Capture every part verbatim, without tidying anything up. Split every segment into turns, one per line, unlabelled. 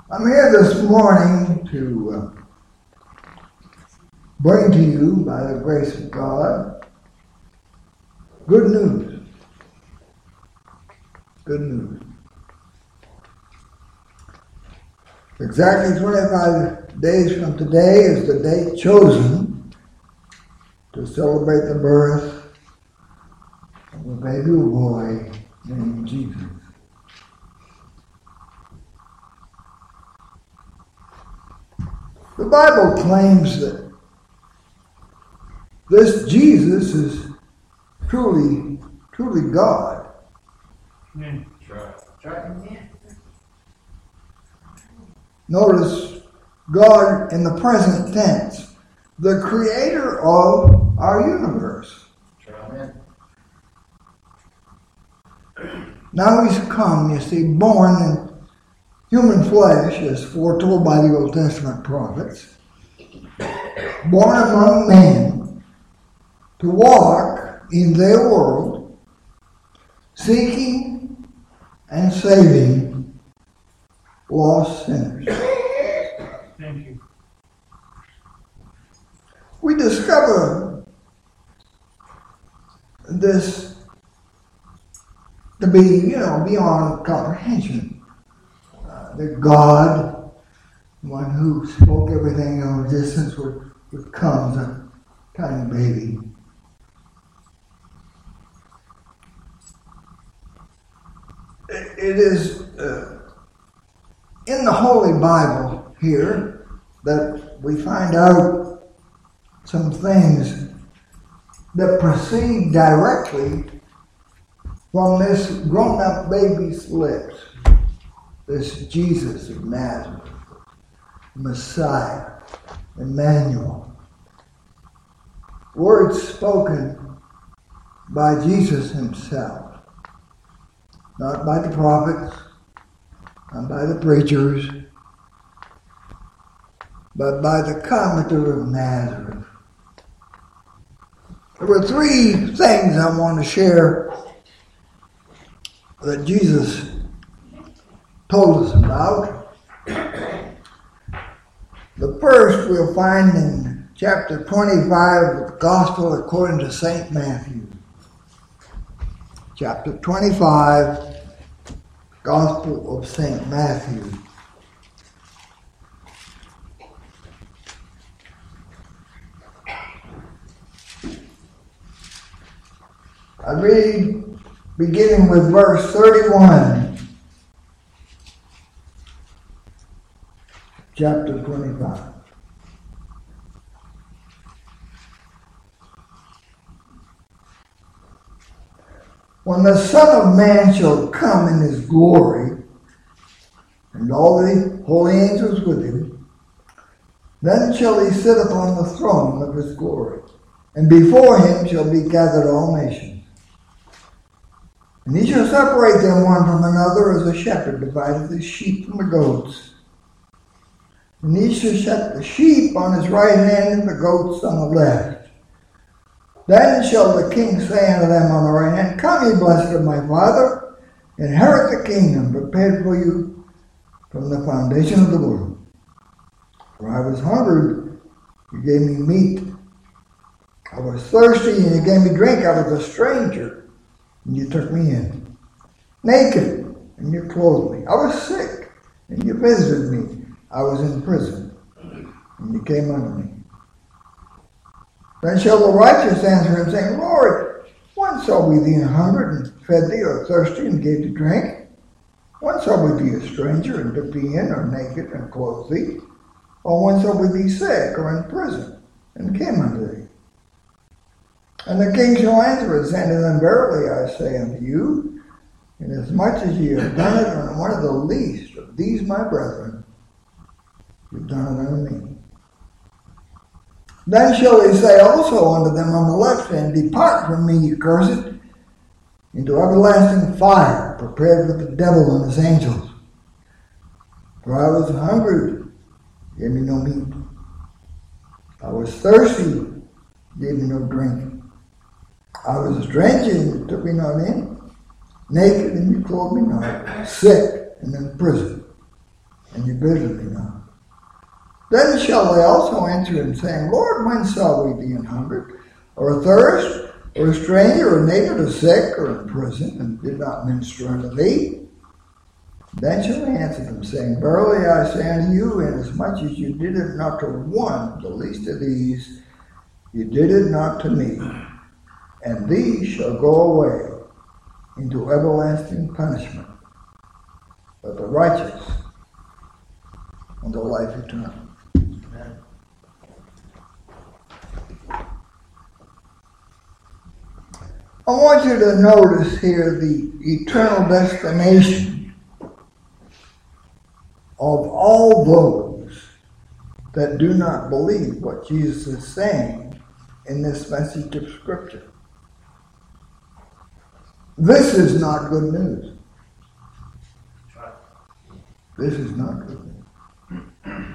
I'm here this morning to uh, bring to you, by the grace of God, good news. Good news. Exactly twenty-five days from today is the date chosen to celebrate the birth of a baby boy named Jesus. The Bible claims that this Jesus is truly, truly God.
Mm. Try. Try.
Notice God in the present tense, the creator of our universe.
Try.
Now he's come, you see, born in human flesh, as foretold by the Old Testament prophets, born among men to walk in their world, seeking and saving lost sinners.
Thank you.
We discover this to be, you know, beyond comprehension. Uh, that God, one who spoke everything in existence, would, would come as a tiny baby. It, it is uh, in the Holy Bible here that we find out some things that proceed directly from this grown-up baby's lips. This Jesus of Nazareth, Messiah, Emmanuel. Words spoken by Jesus himself, not by the prophets, not by the preachers, but by the comforter of Nazareth. There were three things I want to share that Jesus told us about. The first we'll find in chapter twenty-five of the Gospel according to Saint Matthew. Chapter twenty-five, Gospel of Saint Matthew. I read beginning with verse thirty-one. Chapter twenty-five. When the Son of Man shall come in his glory, and all the holy angels with him, then shall he sit upon the throne of his glory, and before him shall be gathered all nations. And he shall separate them one from another, as a shepherd divideth his sheep from the goats. And he shall set the sheep on his right hand and the goats on the left. Then shall the king say unto them on the right hand, Come, ye blessed of my Father, inherit the kingdom prepared for you from the foundation of the world. For I was hungry, you gave me meat. I was thirsty, and you gave me drink. I was a stranger, and you took me in. Naked, and you clothed me. I was sick, and you visited me. I was in prison, and you came unto me. Then shall the righteous answer him, saying, Lord, when saw we thee an hungered, and fed thee, or thirsty, and gave thee drink? When saw we thee a stranger, and took thee in, or naked, and clothed thee? Or when saw we thee sick, or in prison, and came unto thee? And the king shall answer and say unto them, Verily I say unto you, inasmuch as ye have done it unto one of the least of these my brethren, you've done it unto me. Then shall he say also unto them on the left hand, Depart from me, ye cursed, into everlasting fire, prepared for the devil and his angels. For I was hungry, gave me no meat. I was thirsty, gave me no drink. I was a stranger, and you took me not in. Naked, and you clothed me not. Sick, and in prison, and you bitterly know. Then shall they also answer him, saying, Lord, when saw we thee an hungered, or athirst, or a stranger, or naked, or sick, or in prison, and did not minister unto thee? Then shall he answer them, saying, Verily I say unto you, inasmuch as you did it not to one, the least of these, you did it not to me. And these shall go away into everlasting punishment, but the righteous unto life eternal.
Amen.
I want you to notice here the eternal destination of all those that do not believe what Jesus is saying in this message of Scripture. This is not good news. This is not good news.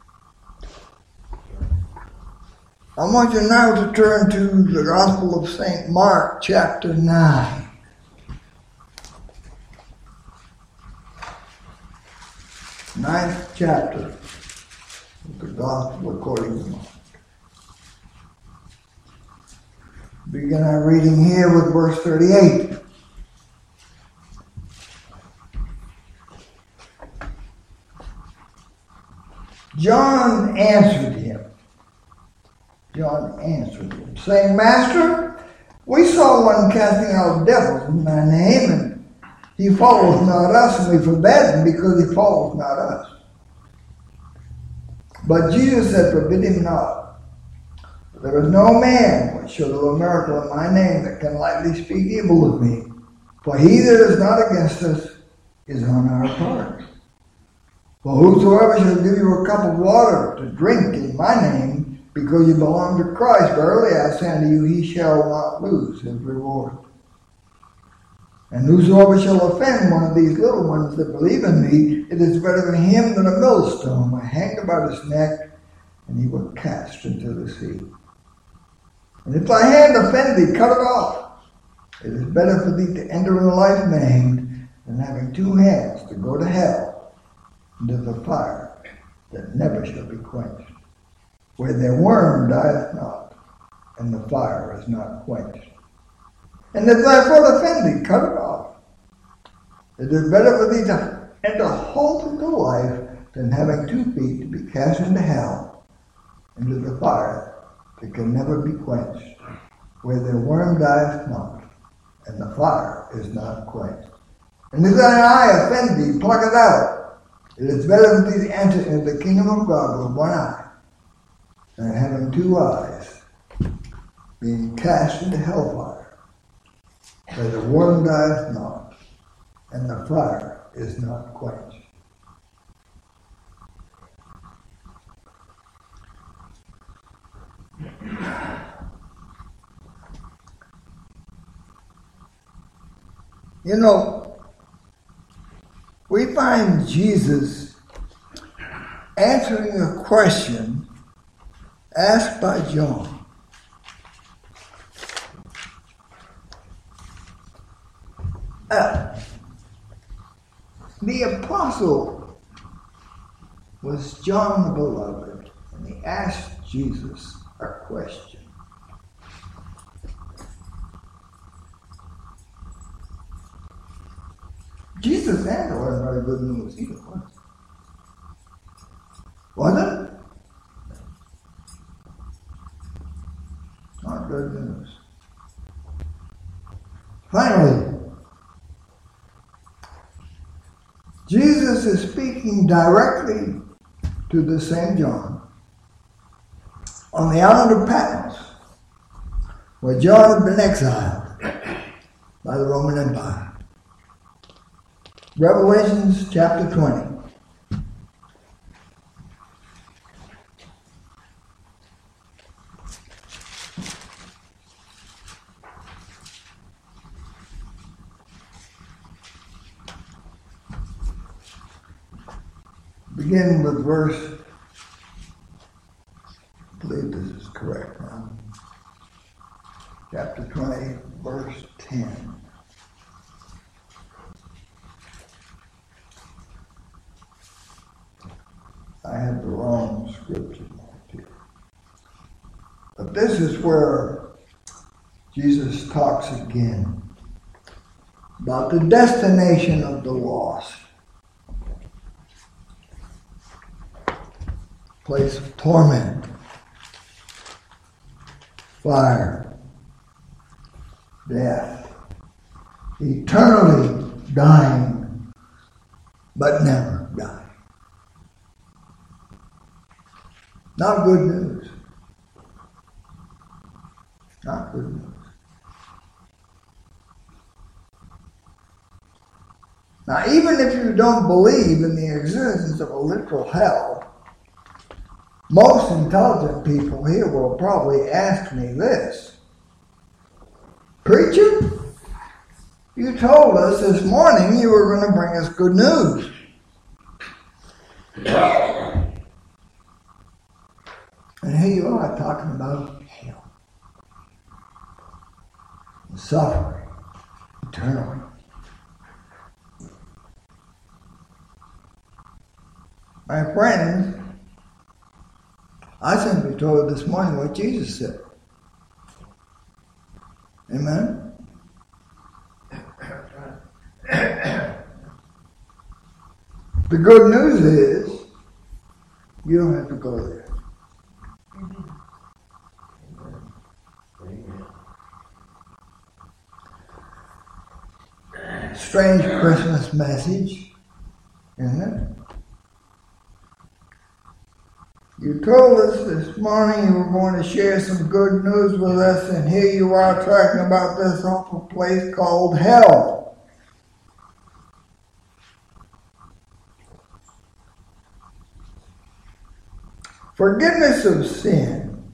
I want you now to turn to the Gospel of Saint Mark, chapter nine. Ninth chapter of the Gospel according to Mark. Begin our reading here with verse thirty-eight. John answered him. John answered him, saying, Master, we saw one casting out devils in thy name, and he followeth not us, and we forbade him because he followeth not us. But Jesus said, Forbid him not. For there is no man which shall do a miracle in my name that can lightly speak evil of me. For he that is not against us is on our part. For whosoever shall give you a cup of water to drink in my name, because you belong to Christ, verily I say unto you, he shall not lose his reward. And whosoever shall offend one of these little ones that believe in me, it is better for him than a millstone were hanged about his neck, and he were cast into the sea. And if thy hand offend thee, cut it off. It is better for thee to enter into life maimed than having two hands to go to hell, into the fire that never shall be quenched, where their worm dieth not, and the fire is not quenched. And if thy foot offend thee, cut it off. It is better for thee to enter whole into life than having two feet to be cast into hell, into the fire that can never be quenched, where their worm dieth not, and the fire is not quenched. And if thine eye offend thee, pluck it out. It is better for thee to enter into the kingdom of God with one eye, than having two eyes, being cast into hellfire, where the worm dieth not, and the fire is not quenched. You know, we find Jesus answering a question asked by John. Uh, the apostle was John the Beloved, and he asked Jesus a question. Jesus' answer wasn't very good news either, was it? Was it? Not good news. Finally, Jesus is speaking directly to the same John on the island of Patmos, where John had been exiled by the Roman Empire. Revelations chapter twenty. Begin with verse, I believe this is correct now. Chapter twenty, verse ten. had the wrong scripture marked here. But this is where Jesus talks again about the destination of the lost. Place of torment, fire, death, eternally dying, but never dying. Not good news. Not good news. Now, even if you don't believe in the existence of a literal hell, most intelligent people here will probably ask me this. Preacher, you told us this morning you were going to bring us good news. And here you are talking about hell. And suffering eternally. My friends, I simply told this morning what Jesus said. Amen? The good news is you don't have to go there. Strange Christmas message, isn't it? You told us this morning you were going to share some good news with us, and here you are talking about this awful place called hell. Forgiveness of sin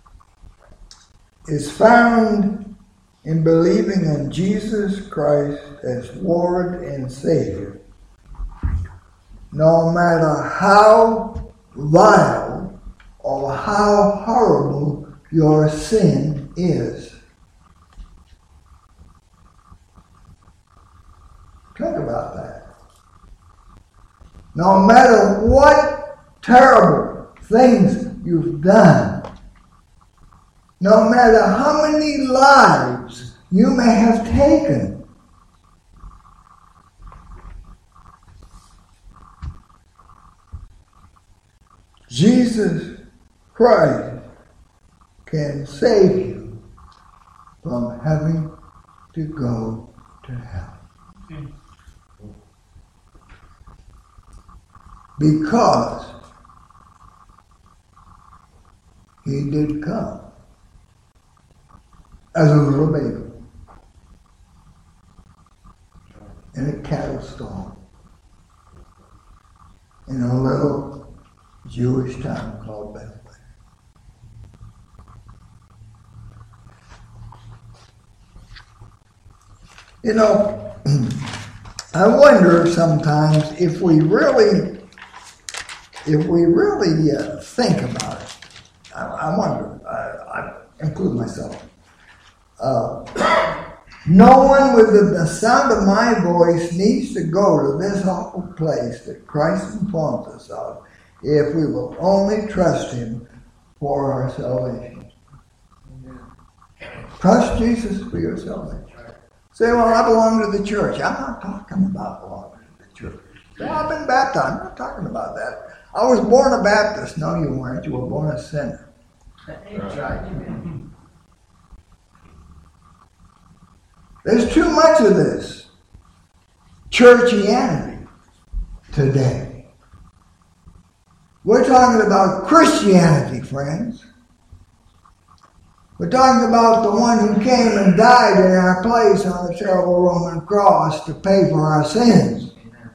is found in believing in Jesus Christ as Lord and Savior, no matter how vile or how horrible your sin is. Think about that. No matter what terrible things you've done, no matter how many lives you may have taken, Jesus Christ can save you from having to go to hell. Because he did come as a little baby in a cattle stall in a little Jewish town called Bethlehem. You know, I wonder sometimes if we really, if we really uh, think about it. I, I wonder, I, I include myself. Uh, no one within the sound of my voice needs to go to this awful place that Christ informs us of, if we will only trust him for our salvation. Amen. Trust Jesus for your salvation. Say, well, I belong to the church. I'm not talking about belonging to the church. Say, I've been baptized. I'm not talking about that. I was born a Baptist. No, you weren't. You were born a sinner. There's too much of this churchianity today. We're talking about Christianity, friends. We're talking about the one who came and died in our place on the terrible Roman cross to pay for our sins. Amen.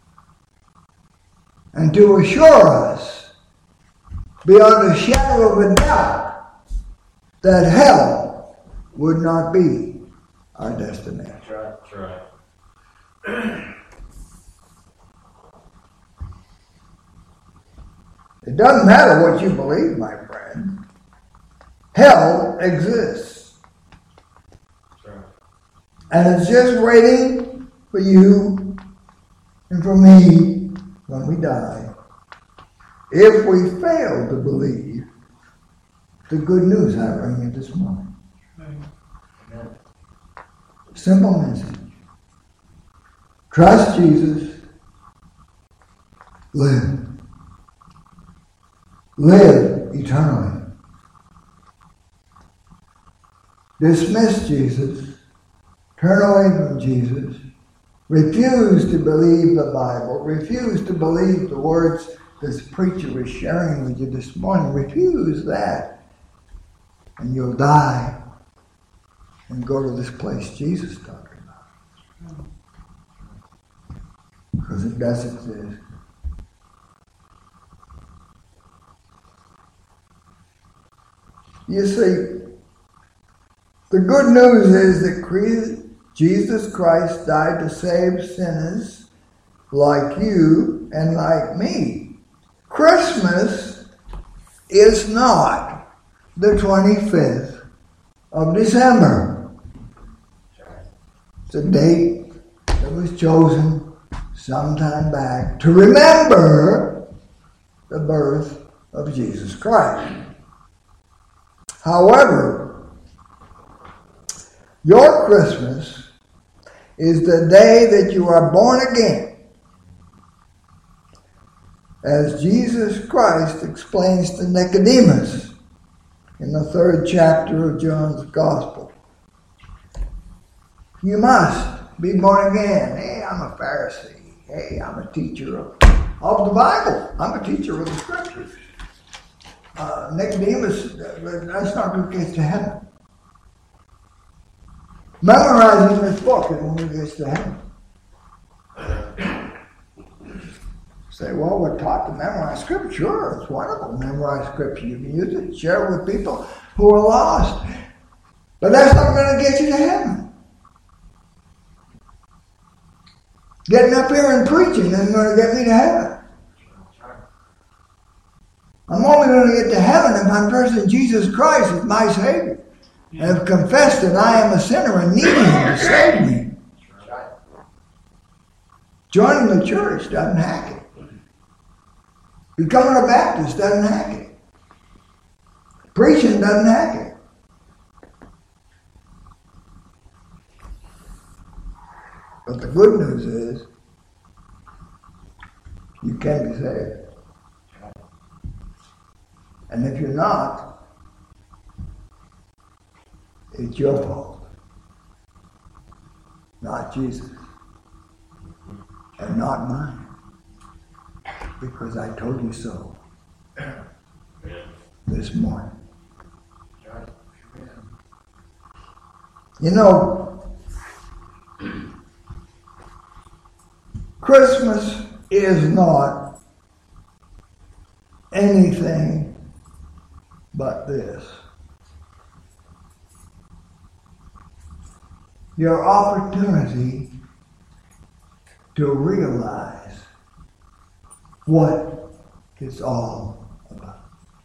And to assure us, beyond a shadow of a doubt, that hell would not be our destination.
That's right. That's right.
It doesn't matter what you believe, my friend. Hell exists.
Sure.
And it's just waiting for you and for me when we die if we fail to believe the good news I bring you this morning.
Amen.
Simple message. Trust Jesus. Live. Live eternally. Dismiss Jesus. Turn away from Jesus. Refuse to believe the Bible. Refuse to believe the words this preacher was sharing with you this morning. Refuse that. And you'll die and go to this place Jesus talked about. Because it does exist. You see, the good news is that Jesus Christ died to save sinners like you and like me. Christmas is not the twenty-fifth of December. It's a date that was chosen some time back to remember the birth of Jesus Christ. However, your Christmas is the day that you are born again, as Jesus Christ explains to Nicodemus in the third chapter of John's Gospel. You must be born again. Hey, I'm a Pharisee. Hey, I'm a teacher of, of the Bible. I'm a teacher of the Scriptures. Uh, Nicodemus, that's not going to get to heaven. Memorizing this book, it only gets to heaven. Say, well, we're taught to memorize Scripture. Sure, it's wonderful to memorize Scripture. You can use it, share it with people who are lost. But that's not going to get you to heaven. Getting up here and preaching isn't going to get me to heaven. I'm only going to get to heaven if I'm trusting Jesus Christ as my Savior. And have confessed that I am a sinner and need Him to save me. Joining the church doesn't hack it. Becoming a Baptist doesn't hack it. Preaching doesn't hack it. But the good news is, you can be saved. And if you're not, it's your fault, not Jesus, and not mine, because I told you so this morning. You know, Christmas is not anything but this. Your opportunity to realize what it's all about.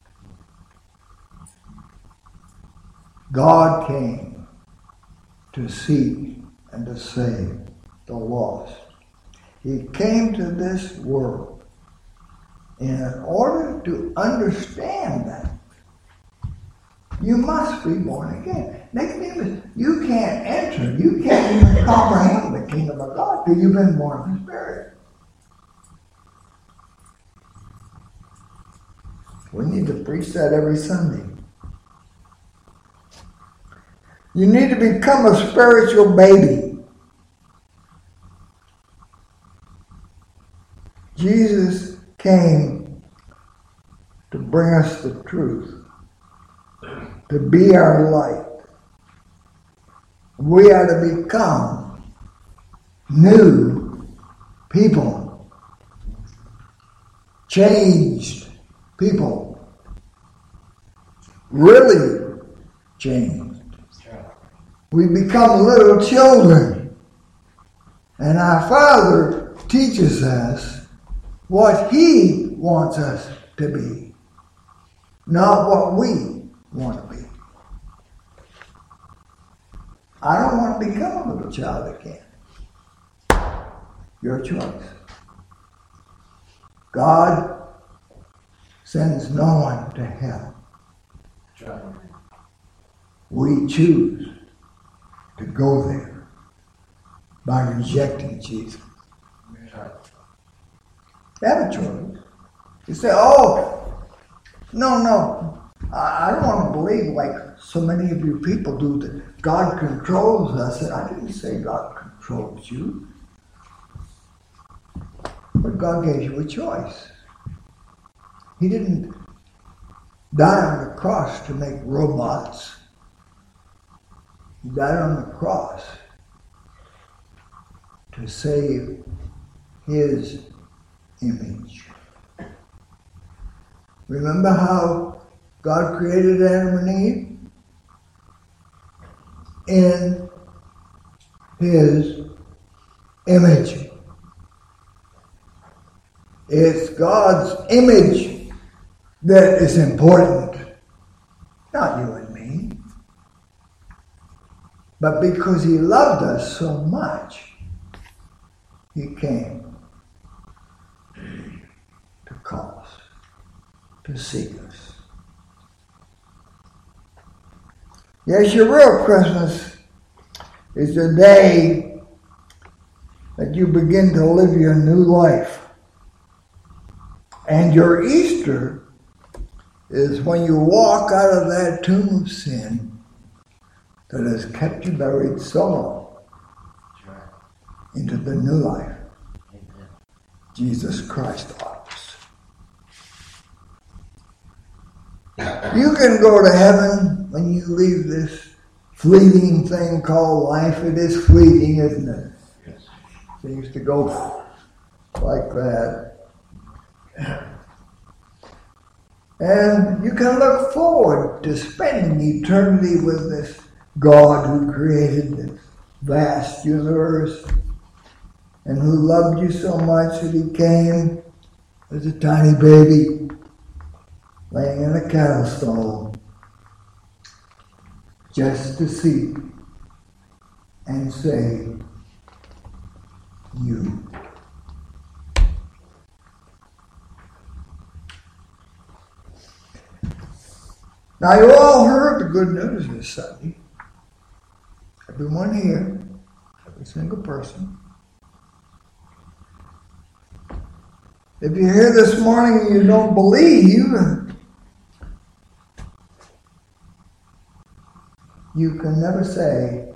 God came to seek and to save the lost. He came to this world in order to understand that. You must be born again. Nicodemus, you can't enter, you can't even comprehend the kingdom of God till you've been born of the Spirit. We need to preach that every Sunday. You need to become a spiritual baby. Jesus came to bring us the truth, to be our light. We are to become new people, changed people, really changed. We become little children, and our Father teaches us what He wants us to be, not what we want to be. I don't want to become a little child again. Your choice. God sends no one to hell.
That's right.
We choose to go there by rejecting Jesus.
That's right.
You have a choice. You say, oh, no, no. I, I don't want to believe like so many of you people do that God controls us. I didn't say God controls you. But God gave you a choice. He didn't die on the cross to make robots. He died on the cross to save His image. Remember how God created Adam and Eve? In His image. It's God's image that is important, not you and me. But because He loved us so much, He came to call us, to seek us. Yes, your real Christmas is the day that you begin to live your new life. And your Easter is when you walk out of that tomb of sin that has kept you buried so long into the new life Jesus Christ offers. You can go to heaven when you leave this fleeting thing called life. It is fleeting, isn't it?
Yes.
Seems to go like that. And you can look forward to spending eternity with this God who created this vast universe and who loved you so much that He came as a tiny baby laying in a cattle stall just to seek and save you. Now, you all heard the good news this Sunday. Everyone here, every single person. If you're here this morning and you don't believe, you can never say,